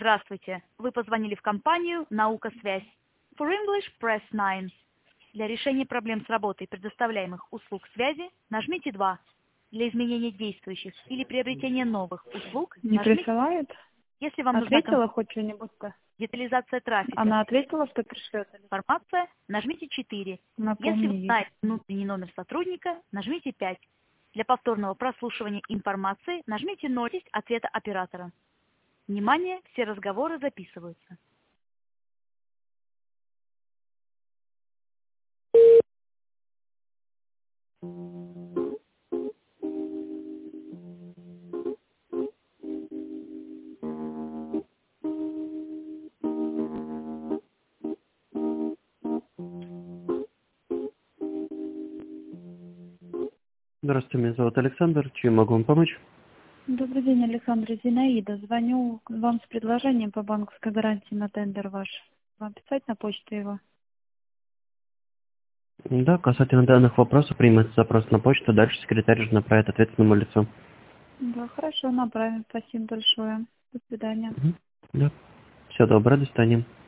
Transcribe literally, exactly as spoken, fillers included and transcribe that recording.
Здравствуйте. Вы позвонили в компанию «Наука Связь». For English, press nine. Для решения проблем с работой предоставляемых услуг связи нажмите два. Для изменения действующих или приобретения новых услуг Не нажмите. присылает? Если вам нужна Ответила кон- хоть что-нибудь-то? детализация трафика, Она ответила, что пришлет? информация, нажмите четыре. Если вы Напомни ей. знаете внутренний номер сотрудника, нажмите пять. Для повторного прослушивания информации нажмите ноль ответа оператора. Внимание, все разговоры записываются. Здравствуйте, меня зовут Александр. Чем могу вам помочь? Добрый день, Александра, Зинаида. Звоню вам с предложением по банковской гарантии на тендер ваш. Вам писать на почту его? Да, касательно данных вопросов примется запрос на почту, дальше секретарь же направит ответственному лицу. Да, хорошо, направим. Спасибо большое. До свидания. Мгм. Да. Все доброе, до свидания.